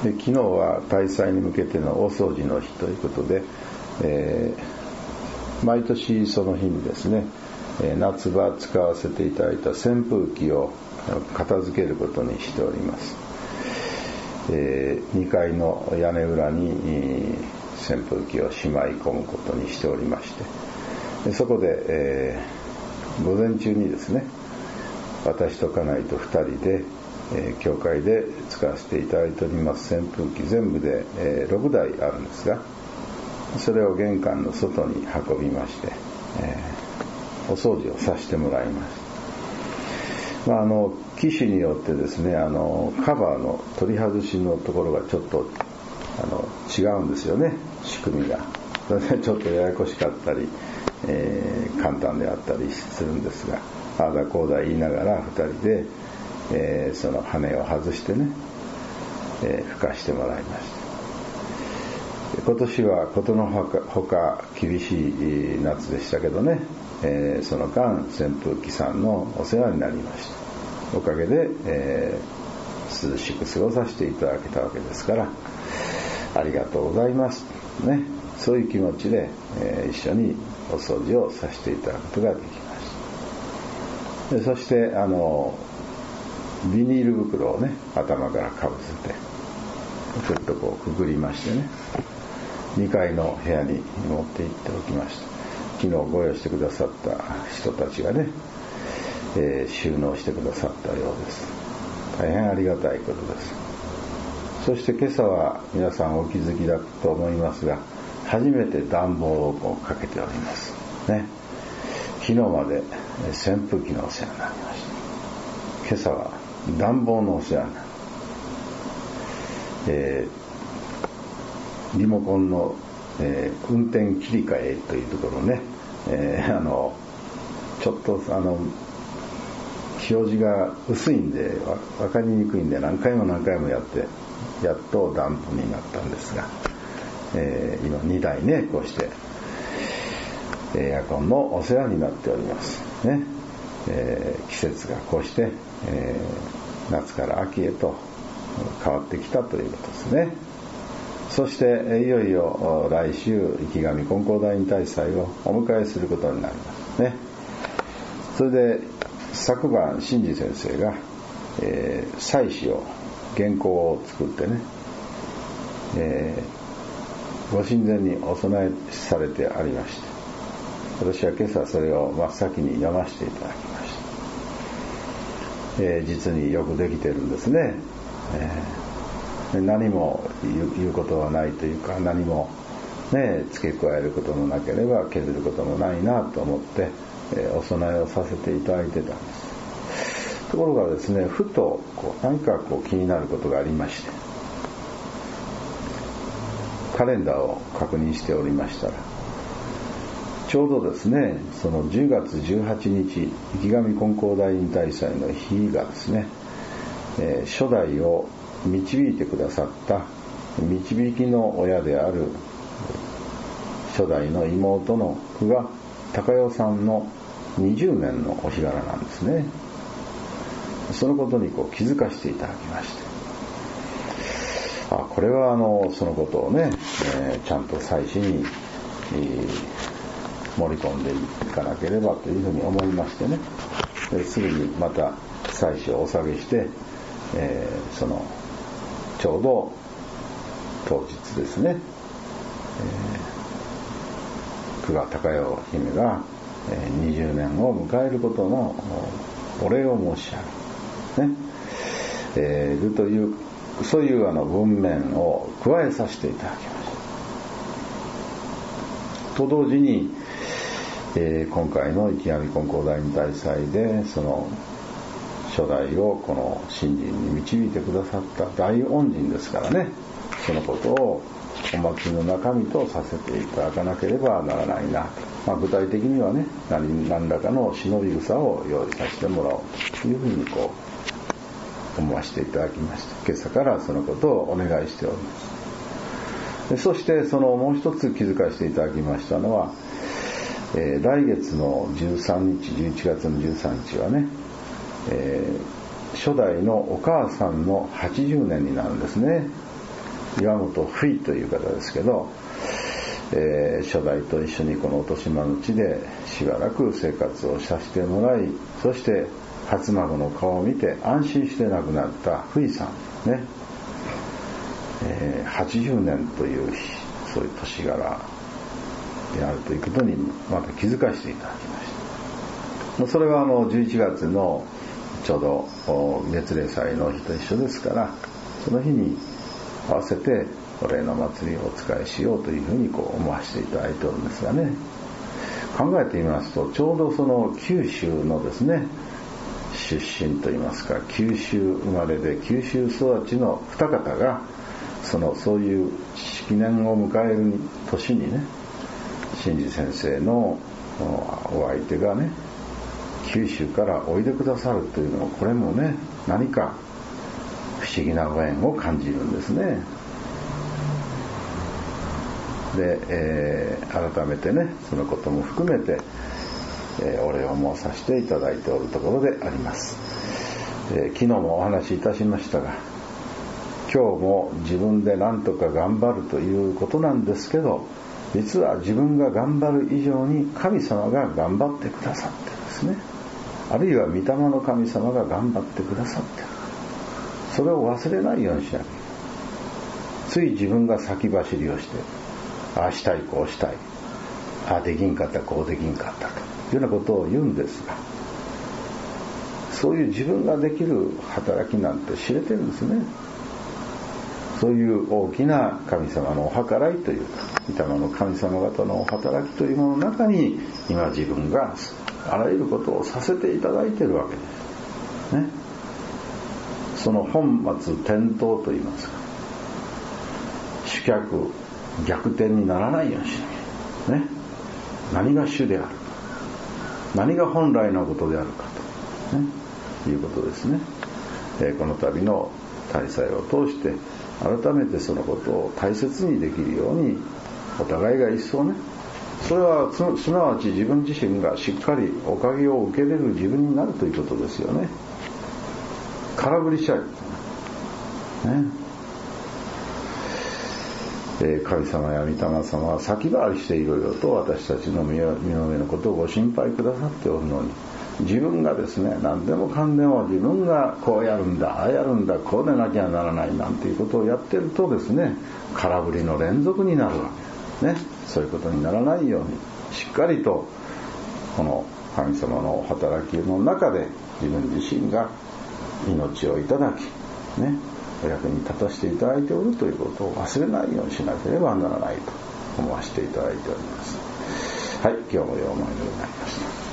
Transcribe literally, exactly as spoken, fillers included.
で昨日は大祭に向けての大掃除の日ということで、えー、毎年その日にですね、夏場使わせていただいた扇風機を片付けることにしております。えー、にかいの屋根裏に扇風機をしまい込むことにしておりまして、でそこで、えー、午前中にですね、私と家内とふたりで、えー、教会で使わせていただいております扇風機全部で、えー、ろくだいあるんですが、それを玄関の外に運びまして、えー、お掃除をさせてもらいました。まあ、あの機種によってですね、あのカバーの取り外しのところがちょっとあの違うんですよね、仕組みが。それでちょっとややこしかったり、えー、簡単であったりするんですが、ああだこうだ言いながらふたりで、えー、その羽を外してね、えー、拭かしてもらいました。今年はことのほか厳しい夏でしたけどね、えー、その間扇風機さんのお世話になりました。おかげで、えー、涼しく過ごさせていただけたわけですから、ありがとうございますね、そういう気持ちで、えー、一緒にお掃除をさせていただくことができました。でそしてあのビニール袋をね、頭からかぶせてちょっとこうくぐりましてね、にかいの部屋に持って行っておきました。昨日ご用意してくださった人たちがね、えー、収納してくださったようです。大変ありがたいことです。そして今朝は皆さんお気づきだと思いますが、初めて暖房をかけておりますね。昨日まで扇風機のお世話になりました。今朝は暖房のお世話になる、えー、リモコンの、えー、運転切り替えというところね、えー、あのちょっとあの表示が薄いんで分かりにくいんで、何回も何回もやってやっと暖房になったんですが、えー、今にだいねこうしてエアコンのお世話になっておりますね。えー、季節がこうして、えー、夏から秋へと変わってきたということですね。そしていよいよ来週池上金光大院大祭をお迎えすることになりますね。それで昨晩新次先生が、えー、祭祀を原稿を作ってね、えー、ご神前にお供えされてありまして、私は今朝それを真っ先に読ませていただきました。えー、実によくできてるんですね。えー、何も言うことはないというか、何も、ね、付け加えることもなければ削ることもないなと思って、えー、お供えをさせていただいてたんです。ところがですね、ふとこう何かこう気になることがありまして、カレンダーを確認しておりましたら、ちょうどですね、そのじゅうがつじゅうはちにち池上金光大院大祭の日がですね、えー、初代を導いてくださった導きの親である初代の妹の久我孝代さんのにじゅうねんのお日柄なんですね。そのことにこう気づかせていただきまして、あ、これはあのそのことをね、えー、ちゃんと祭祀に、えー、盛り込んでいかなければというふうに思いましてね、ですぐにまた祭祀をお下げして、えー、そのちょうど当日ですね、えー、久我孝代姫がにじゅうねんを迎えることのお礼を申し上げ、ねえー、というそういうあの文面を加えさせていただきましたと同時に、えー、今回の池上金光大院大祭でその初代をこの信心に導いてくださった大恩人ですからね、そのことをお祭りの中身とさせていただかなければならないな、まあ、具体的にはね 何, 何らかの忍び草を用意させてもらおうというふうにこう思わせていただきました。今朝からそのことをお願いしております。でそしてそのもう一つ気づかせていただきましたのは、えー、来月のじゅうさんにちじゅういちがつのじゅうさんにちはね、えー、初代のお母さんのはちじゅうねんになるんですね。 岩本不意という方ですけど、えー、初代と一緒にこの落島の地でしばらく生活をさせてもらい、そして初孫の顔を見て安心して亡くなった不意さんね、えー、はちじゅうねんというそういう年柄であるということにまた気づかせていただきました。それはあのじゅういちがつのちょうど月例祭の日と一緒ですから、その日に合わせてお礼の祭りをお仕えしようというふうにこう思わせていただいておるんですがね、考えてみますとちょうどその九州のですね出身といいますか、九州生まれで九州育ちの二方がそのそういう式年を迎える年にね、真治先生のお相手がね九州からおいでくださるというのは、これもね何か不思議なご縁を感じるんですね。で、えー、改めてねそのことも含めて、えー、お礼を申させていただいておるところであります。えー、昨日もお話しいたしましたが、今日も自分で何とか頑張るということなんですけど、実は自分が頑張る以上に神様が頑張ってくださってるんですね。あるいは御霊の神様が頑張ってくださってる。それを忘れないようにしなきゃ。つい自分が先走りをして、ああしたいこうしたい、ああできんかったこうできんかったというようなことを言うんですが、そういう自分ができる働きなんて知れてるんですね。そういう大きな神様のお計らいというか、御霊の神様方のお働きというものの中に今自分があらゆることをさせていただいているわけですね。その本末転倒といいますか、主客逆転にならないようにしなきゃね。何が主であるか、何が本来のことであるかと、ね、いうことですね。えー、この度の大祭を通して改めてそのことを大切にできるように、お互いが一層ね、それはすなわち自分自身がしっかりおかげを受けれる自分になるということですよね。空振りしちゃう、ねえー、神様や御霊様は先回りしていろいろと私たちの身の上のことをご心配くださっておるのに、自分がですね何でもかんでも自分がこうやるんだああやるんだこうでなきゃならないなんていうことをやってるとですね、空振りの連続になるわけですね。そういうことにならないようにしっかりとこの神様の働きの中で自分自身が命をいただきね、お役に立たせていただいておるということを忘れないようにしなければならないと思わせていただいております。はい、今日もようお参りになりました。